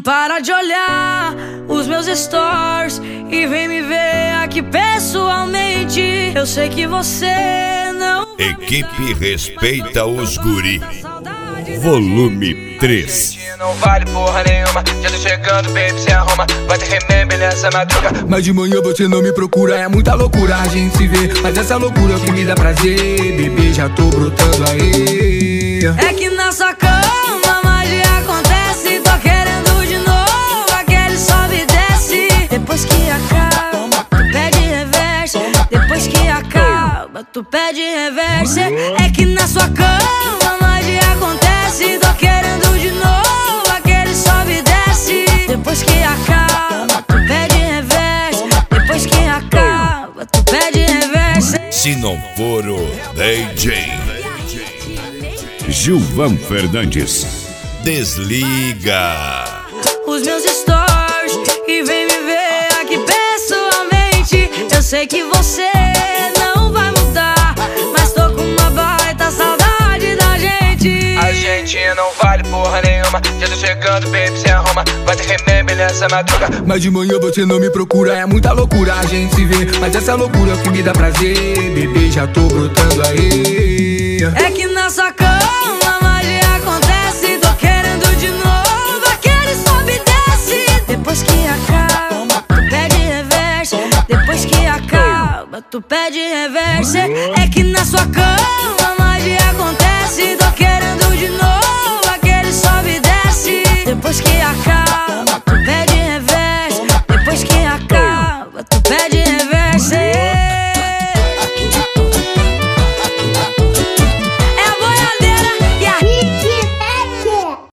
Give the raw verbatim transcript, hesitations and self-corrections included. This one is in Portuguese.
Para de olhar os meus stories e vem me ver aqui pessoalmente. Eu sei que você não... Equipe respeita os guri. Volume três. Não vale porra nenhuma, já tô chegando, baby, se arruma. Vai ter remember nessa madruga. Mas de manhã você não me procura, é muita loucura a gente se vê. Mas essa loucura é o que me dá prazer, bebê, já tô brotando aí. É que na sua cama magia acontece. Tô querendo de novo aquele sobe e desce. Depois que acaba, tu pede reverse. Depois que acaba, tu pede reverse. É que na sua cama magia acontece. Tô querendo de novo aquele sobe e desce. Depois que acaba, tu pede reverse. Depois que acaba, tu pede reverse. Se não for o D J Gilvan Fernandes, desliga os meus stories e vem me ver aqui pessoalmente. Eu sei que você não vai mudar, mas tô com uma baita saudade da gente. A gente não vale porra nenhuma, já tô chegando, baby, se arruma. Vai ter remember nessa madruga. Mas de manhã você não me procura, é muita loucura a gente se vê. Mas essa loucura é o que me dá prazer, bebê, já tô brotando aí. É que na sua cama magia acontece. Tô querendo de novo aquele sobe e desce. Depois que acaba, tu pede reverse. Depois que acaba, tu pede reverse. É que na sua cama